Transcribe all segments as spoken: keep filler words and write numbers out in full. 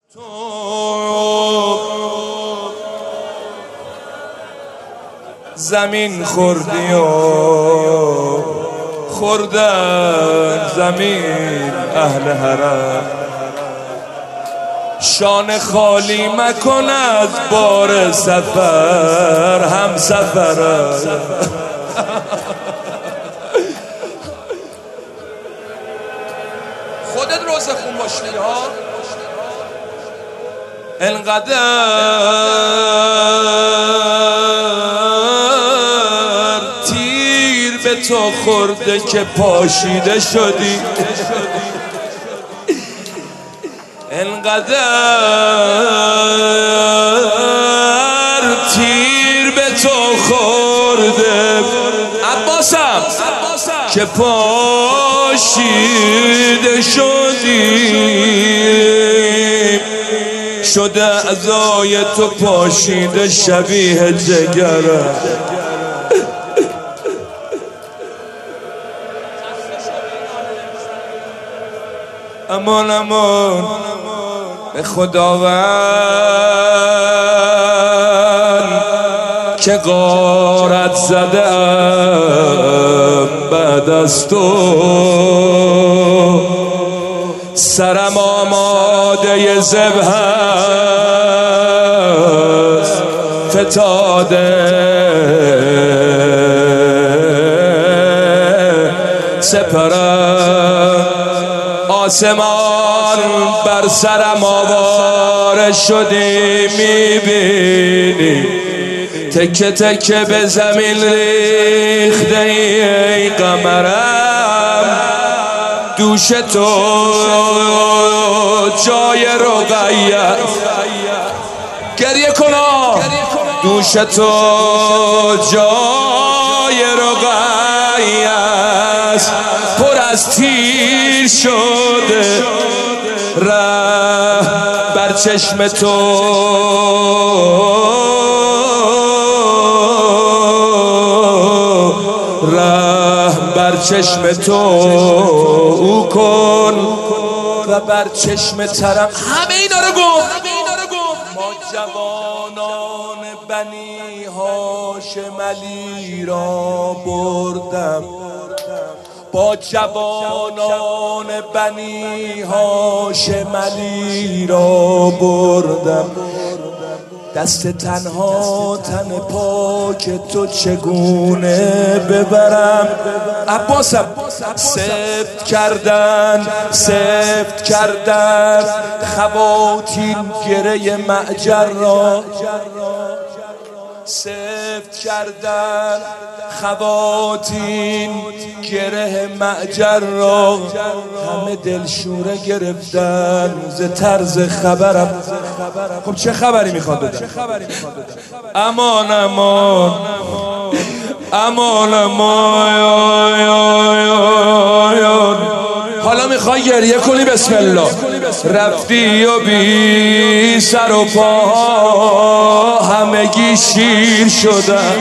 تو زمین خوردی و خوردن زمین اهل حرم. شانه خالی مکن از بار سفر، هم سفر خودت روزه خون باشی ها. انقدر تیر به تو خورده که پاشیده شدی، انقدر تیر به تو خورده عباسم که پاشیده شدی، شده اعضای تو پاشیده شبیه جگرم. امان امان به خداوند که غارت زدم بعد از تو، سرم آماده ذبح است فتاده سپرم. آسمان بر سرم آواره شدی، میبینی تکه تکه به زمین ریخته ای قمرم. دوش تو جای رقیه گریه کنا، دوش تو جای رقیه است پر از تیر شده، ره بر چشم تو ره بر چشم تو او کن و بر چشم ترم. همه اینا رو گفت. ما جوانان بنی هاشم علی را بردم، با جوانان بنی هاشم علی را بردم. دست تنها تن پاک تو چگونه ببرم. عباسم سفت کردن سفت کردن خواتین گره معجر را، سفت کردن خواتین گره معجر را. همه دلشوره گرفتن ز طرز خبرم. خب چه خبری میخواد بدم؟ امان امان امان امان. حالا میخوای گریه کنی؟ بسم الله. رفتی و بی سر و پا همگی شیر شدن.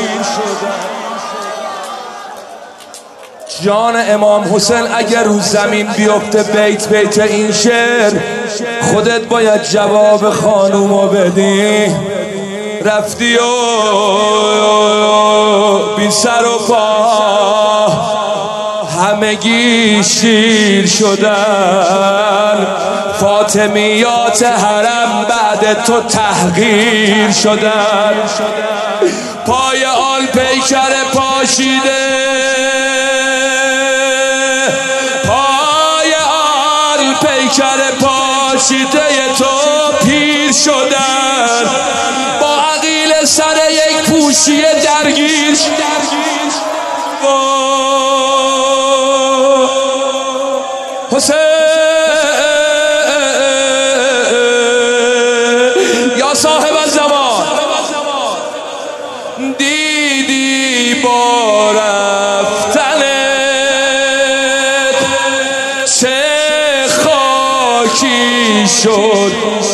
جان امام حسین اگر رو زمین بیفته بیت بیت این شعر، خودت باید جواب خانومو بدی. رفتی و بی سر و پا همگی شیر شدن. فاطمیات حرم بعد تو تحقیر شدن. پای آل پیکر پاشیده، پای آل پیکر پاشیده تو پیر شدن. با عقیل سر یک پوشی درگیر حسین یا صاحب الزمان. دیدی با رفتنت چه خاکی شد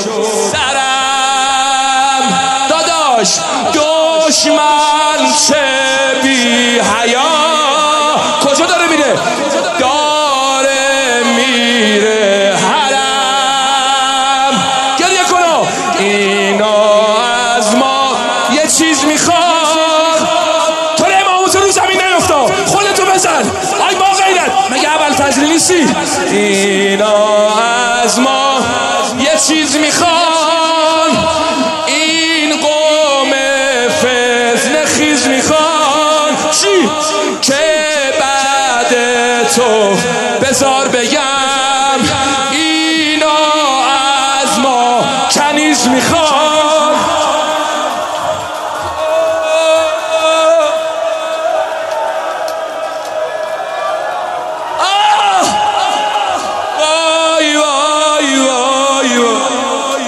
سرم. داداش دشمن چه بی حیا کجا داره میره؟ داره میره حرم. گریه کن. چیز میخوان، این قوم فتنه خیز میخوان. چی؟ که بعد تو بذار بگم اینا از ما کنیز میخوان. وای وای وای وای.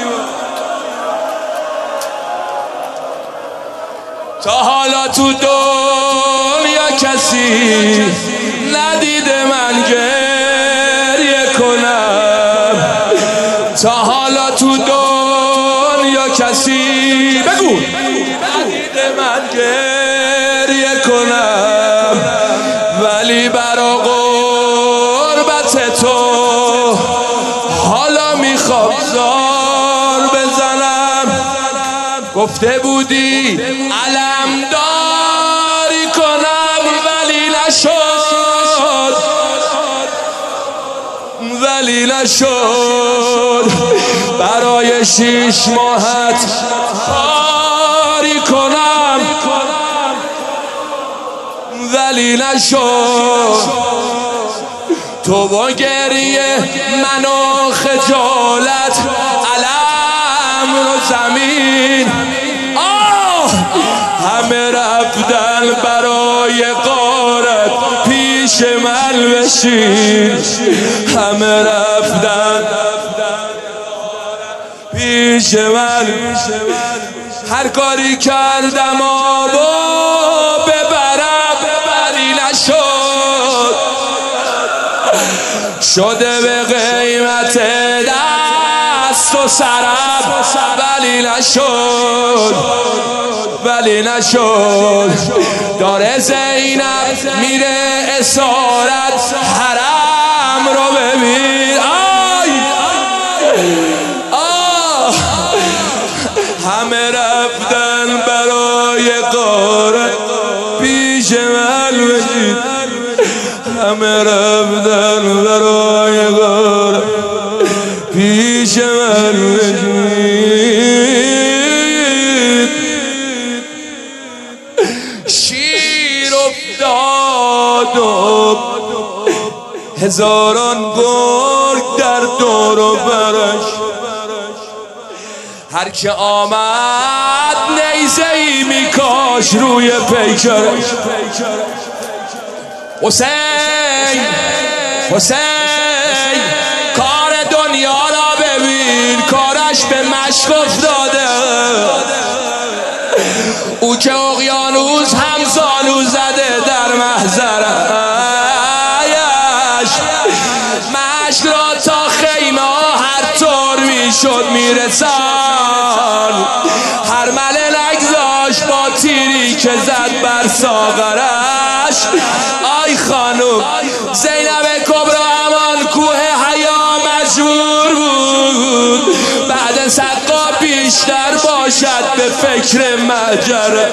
تا حالا تو دنیا کسی ندیده من گریه کنم، تا حالا تو دنیا کسی بگو ندیده من گریه کنم، ولی برا قربت تو حالا میخوام زار بزنم. گفته بودی علمداری کنم ولی نشد، ولی نشد. برای شیش ماهت کاری کنم ولی نشد. تو با گریه من و خجالت علم رو زمین، آه همه رفتن برای غارت پیش من بشین، همه رفتن پیش من. هر کاری کردم آبو ببرم ولی نشد، شده به قیمت دست و سرم ولی نشد، ولی نشد. داره زینب میره اسارت حرم رو ببین. آی آه همه رفتن برای غارت پیش من بشید، همه رفتن برای غارت پیش من بشید. شیر افتاد و هزاران گرگ در دور و برش، هر که آمد نیزه‌ای میکاش روی پیکرش. حسین حسین کار دنیا را ببین، کارش به مشک افتاده. او که اقیانوس هم زانو زده در محضرش، مشک را تا خیمه هر طور میشد میرسان. هر مله نگذاشت با تیری که زد بر ساغرش. آی خانوم زینب کبرا همان کوه حیا مجبور بود بعد سقا بیشتر باشد به فکر مهجر.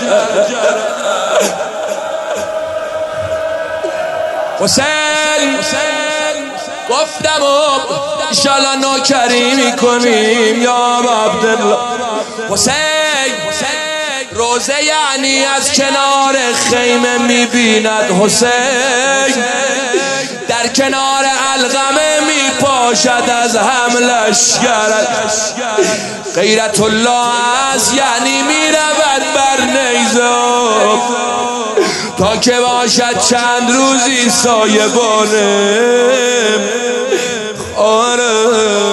حسین گفتم و انشالله نوکری میکنیم یا عبدالله. حسین روزه یعنی از کنار خیمه میبیند، حسین در کنار علقمه میپاشد از هم لشکرت. غیرت الله از یعنی میرود بر نیزه تا که باشد چند روزی سایبانه. آره